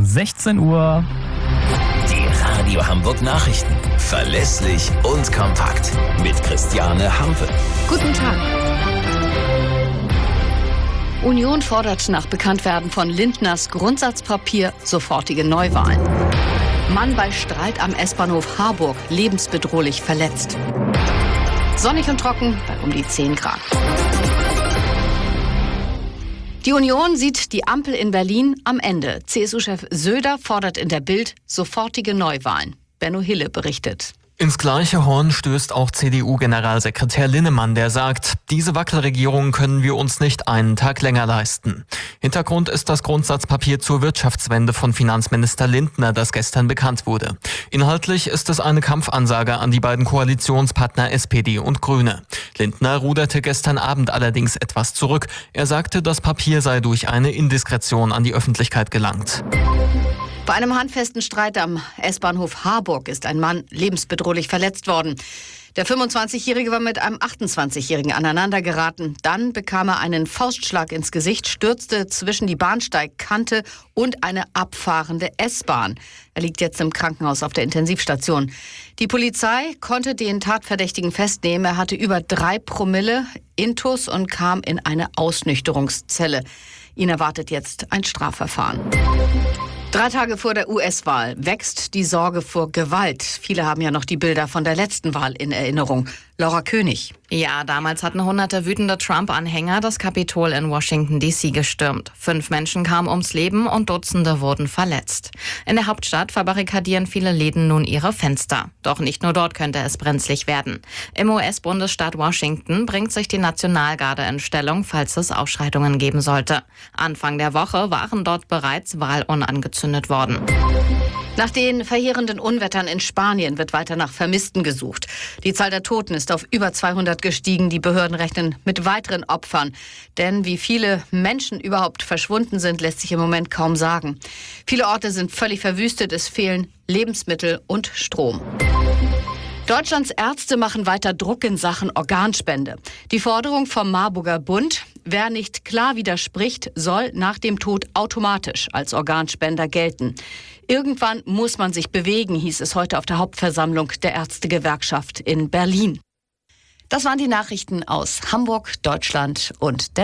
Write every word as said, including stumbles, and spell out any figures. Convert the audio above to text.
sechzehn Uhr. Die Radio Hamburg Nachrichten. Verlässlich und kompakt. Mit Christiane Hampe. Guten Tag. Union fordert nach Bekanntwerden von Lindners Grundsatzpapier sofortige Neuwahlen. Mann bei Streit am S-Bahnhof Harburg lebensbedrohlich verletzt. Sonnig und trocken bei um die zehn Grad. Die Union sieht die Ampel in Berlin am Ende. C S U-Chef Söder fordert in der Bild sofortige Neuwahlen. Benno Hille berichtet. Ins gleiche Horn stößt auch C D U-Generalsekretär Linnemann, der sagt, diese Wackelregierung können wir uns nicht einen Tag länger leisten. Hintergrund ist das Grundsatzpapier zur Wirtschaftswende von Finanzminister Lindner, das gestern bekannt wurde. Inhaltlich ist es eine Kampfansage an die beiden Koalitionspartner S P D und Grüne. Lindner ruderte gestern Abend allerdings etwas zurück. Er sagte, das Papier sei durch eine Indiskretion an die Öffentlichkeit gelangt. Bei einem handfesten Streit am S-Bahnhof Harburg ist ein Mann lebensbedrohlich verletzt worden. Der fünfundzwanzigjährige war mit einem achtundzwanzigjährigen aneinandergeraten. Dann bekam er einen Faustschlag ins Gesicht, stürzte zwischen die Bahnsteigkante und eine abfahrende S-Bahn. Er liegt jetzt im Krankenhaus auf der Intensivstation. Die Polizei konnte den Tatverdächtigen festnehmen. Er hatte über drei Promille Intus und kam in eine Ausnüchterungszelle. Ihn erwartet jetzt ein Strafverfahren. Drei Tage vor der U S-Wahl wächst die Sorge vor Gewalt. Viele haben ja noch die Bilder von der letzten Wahl in Erinnerung. Laura König. Ja, damals hatten hunderte wütende Trump-Anhänger das Kapitol in Washington D C gestürmt. Fünf Menschen kamen ums Leben und Dutzende wurden verletzt. In der Hauptstadt verbarrikadieren viele Läden nun ihre Fenster. Doch nicht nur dort könnte es brenzlig werden. Im U S-Bundesstaat Washington bringt sich die Nationalgarde in Stellung, falls es Ausschreitungen geben sollte. Anfang der Woche waren dort bereits Wahlallen angezündet worden. Nach den verheerenden Unwettern in Spanien wird weiter nach Vermissten gesucht. Die Zahl der Toten ist auf über zweihundert gestiegen. Die Behörden rechnen mit weiteren Opfern. Denn wie viele Menschen überhaupt verschwunden sind, lässt sich im Moment kaum sagen. Viele Orte sind völlig verwüstet. Es fehlen Lebensmittel und Strom. Deutschlands Ärzte machen weiter Druck in Sachen Organspende. Die Forderung vom Marburger Bund: Wer nicht klar widerspricht, soll nach dem Tod automatisch als Organspender gelten. Irgendwann muss man sich bewegen, hieß es heute auf der Hauptversammlung der Ärztegewerkschaft in Berlin. Das waren die Nachrichten aus Hamburg, Deutschland und der